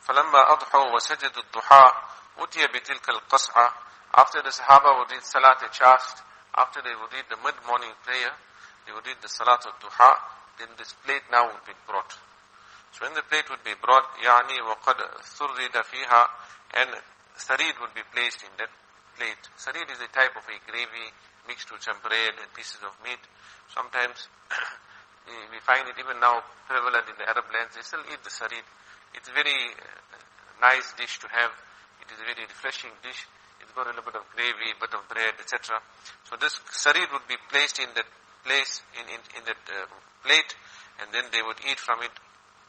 فَلَمَّا أَضْحُوا وَسَجَدُوا الضُّحَى أُتِيَ بِتِلْكَ الْقَصْعَةِ. After the Sahaba would read Salat al-Chast, after they would read the mid-morning prayer, they would read the Salat al-Duha, then this plate now would be brought. So when the plate would be brought, يعني وَقَدْ ثُرِّدَ فِيهَا, and sarid would be placed in that plate. Sarid is a type of a gravy mixed with some bread and pieces of meat. Sometimes we find it even now prevalent in the Arab lands. They still eat the sarid. It's a very nice dish to have. It is a very refreshing dish. It's got a little bit of gravy, a bit of bread, etc. So this sarid would be placed in that place, in that plate, and then they would eat from it.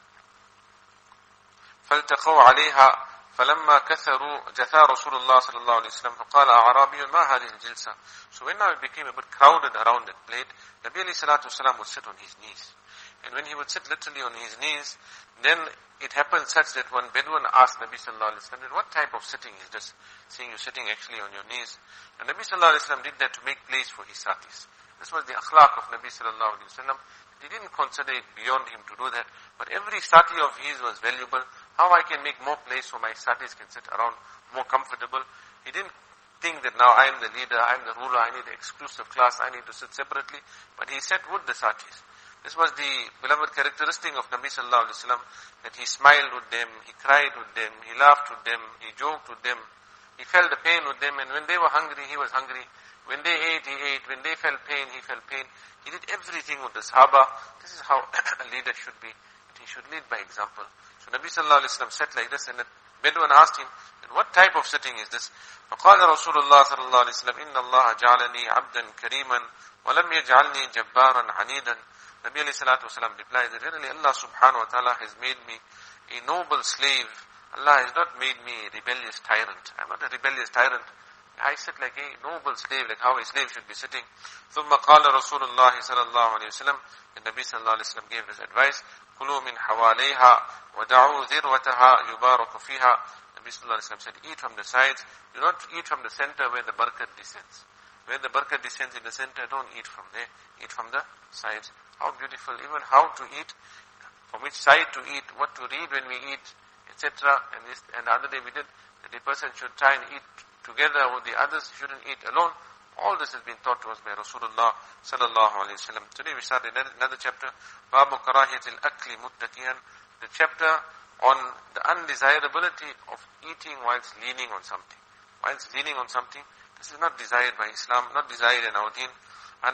فَالْتَقَوْا عَلَيْهَا فَلَمَّا كَثَرُوا جَثَى رَسُولُ اللَّهِ صَلَى اللَّهُ عَلَيْهِ وسلم فَقَالَ أَعْرَابِيٌّ مَا هَذِهِ الْجِلْسَةِ. So when now it became a bit crowded around that plate, Nabi alayhi salatu wasalam would sit on his knees. And when he would sit literally on his knees, then it happened such that one Bedouin asked Nabi sallallahu alayhi wasallam, what type of sitting is this? Seeing you sitting actually on your knees. And Nabi sallallahu alayhi wasallam did that to make place for his satis. This was the akhlaq of Nabi sallallahu alayhi wasallam. He didn't consider it beyond him to do that. But every sati of his was valuable. How I can make more place so my satis can sit around more comfortable. He didn't think that now I am the leader, I am the ruler, I need an exclusive class, I need to sit separately. But he sat with the satis. This was the beloved characteristic of Nabi sallallahu alayhi wasallam, that he smiled with them, he cried with them, he laughed with them, he joked with them, he felt the pain with them, and when they were hungry, he was hungry. When they ate, he ate. When they felt pain, he felt pain. He did everything with the Sahaba. This is how a leader should be. He should lead by example. So Nabi sallallahu alayhi wasallam sat like this, and the Bedouin asked him, what type of sitting is this? فقال رسول الله صلى الله عليه وسلم إن الله جعلني عبدا كريما ولم يجعلني جبارا عنيدا. Nabi alayhi salatu wasalam replied that verily Allah subhanahu wa ta'ala has made me a noble slave. Allah has not made me a rebellious tyrant. I'm not a rebellious tyrant. I sit like a noble slave, like how a slave should be sitting. ثم قال رسول الله صلى الله عليه وسلم, and Nabi sallallahu alayhi wasallam gave this advice, كلوا من حواليها ودعوا ذروتها يبارك فيها. Nabi sallallahu alayhi wasallam said, eat from the sides. Do not eat from the center where the barakat descends. Where the barakat descends in the center, don't eat from there. Eat from the sides. How beautiful, even how to eat, from which side to eat, what to read when we eat, etc. And the other day we did that a person should try and eat together with the others, shouldn't eat alone. All this has been taught to us by Rasulullah sallallahu alayhi wasallam. Today we started another chapter, Babu Karahiyatil Akli Muttakiyan, the chapter on the undesirability of eating whilst leaning on something. Whilst leaning on something, this is not desired by Islam, not desired in our deen. عن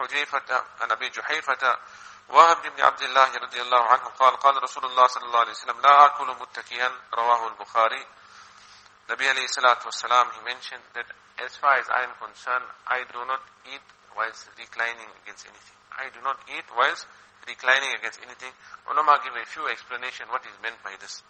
أبي جحيفة وهب بن عبد الله رضي الله عنه قال قال رسول الله صلى الله عليه وسلم لا أكل متكئا رواه البخاري. Nabi alayhi salatu wasalam, he mentioned that as far as I am concerned, I do not eat whilst reclining against anything. I do not eat whilst reclining against anything. Ulama give a few explanations what is meant by this.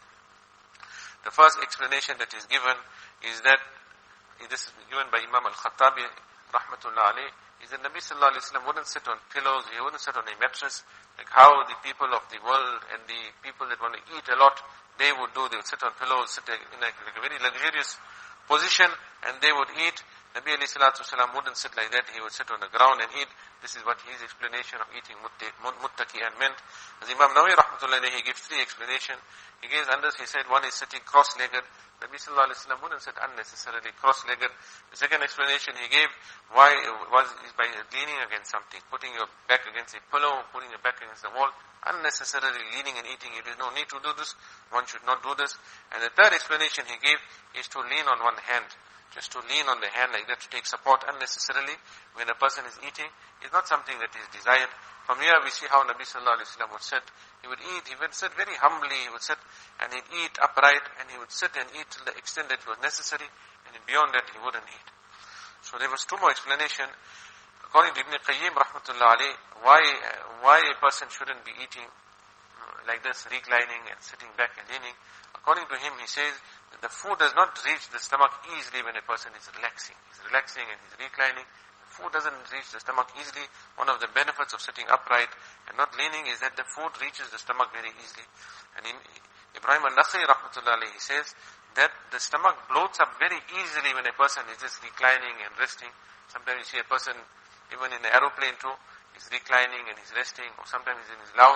The first explanation that is given is that, this is given by Imam al-Khattabi rahmatullah alayh, is that Nabi sallallahu alayhi wasallam wouldn't sit on pillows, he wouldn't sit on a mattress, like how the people of the world and the people that want to eat a lot, they would do. They would sit on pillows, sit in like a very luxurious position, and they would eat. Nabi alayhi salatu wasalam wouldn't sit like that. He would sit on the ground and eat. This is what his explanation of eating muttaqi'an meant. As Imam Nawawi rahmatullah alayhi, he gives three explanations. He gives under, he said one is sitting cross-legged. Nabi sallallahu alayhi wasallam wouldn't sit unnecessarily cross-legged. The second explanation he gave, why is by leaning against something, putting your back against a pillow, putting your back against the wall, unnecessarily leaning and eating. There is no need to do this. One should not do this. And the third explanation he gave is to lean on one hand. Just to lean on the hand like that to take support unnecessarily when a person is eating is not something that is desired. From here we see how Nabi sallallahu alayhi wasallam would sit. He would eat, he would sit very humbly, he would sit and he'd eat upright, and he would sit and eat till the extent that it was necessary, and beyond that he wouldn't eat. So there was two more explanations. According to Ibn Qayyim rahmatullah alayh, why a person shouldn't be eating like this, reclining and sitting back and leaning. According to him, he says that the food does not reach the stomach easily when a person is relaxing. He's relaxing and he's reclining. The food doesn't reach the stomach easily. One of the benefits of sitting upright and not leaning is that the food reaches the stomach very easily. And Ibrahim al-Nakhi rahmatullah alayhi, he says that the stomach bloats up very easily when a person is just reclining and resting. Sometimes you see a person, even in the aeroplane too, he's reclining and he's resting, or sometimes he's in his lounge,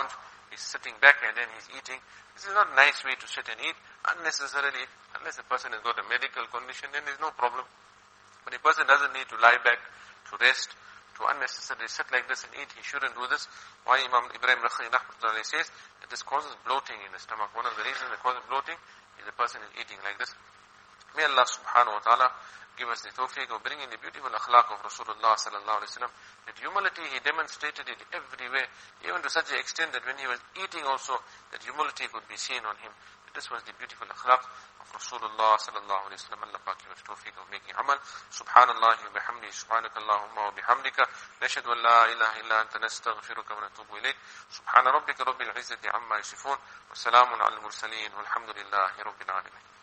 He's sitting back and then he's eating. This is not a nice way to sit and eat unnecessarily. Unless a person has got a medical condition, then there's no problem. But a person doesn't need to lie back, to rest, to unnecessarily sit like this and eat. He shouldn't do this. Why Imam Ibrahim Nakha'i rahmatullahi says that this causes bloating in the stomach. One of the reasons that causes bloating is the person is eating like this. May Allah subhanahu wa ta'ala give us the tawfiq of bringing the beautiful akhlaq of Rasulullah sallallahu alaihi wasallam. That humility, he demonstrated it everywhere, even to such an extent that when he was eating also, that humility could be seen on him. This was the beautiful akhlaq of Rasulullah sallallahu alaihi wasallam. Allah Pak give us tawfiq of making amal. Subhanallahi wa bihamdihi, subhanakallahumma wa bihamdika, nashhadu an la ilaha illa anta nastaghfiruka wa natubu ilayk. Subhana rabbika rabbil izzati amma yasifun, wa salamun ala al-mursaleen, walhamdulillahi rabbil alamin.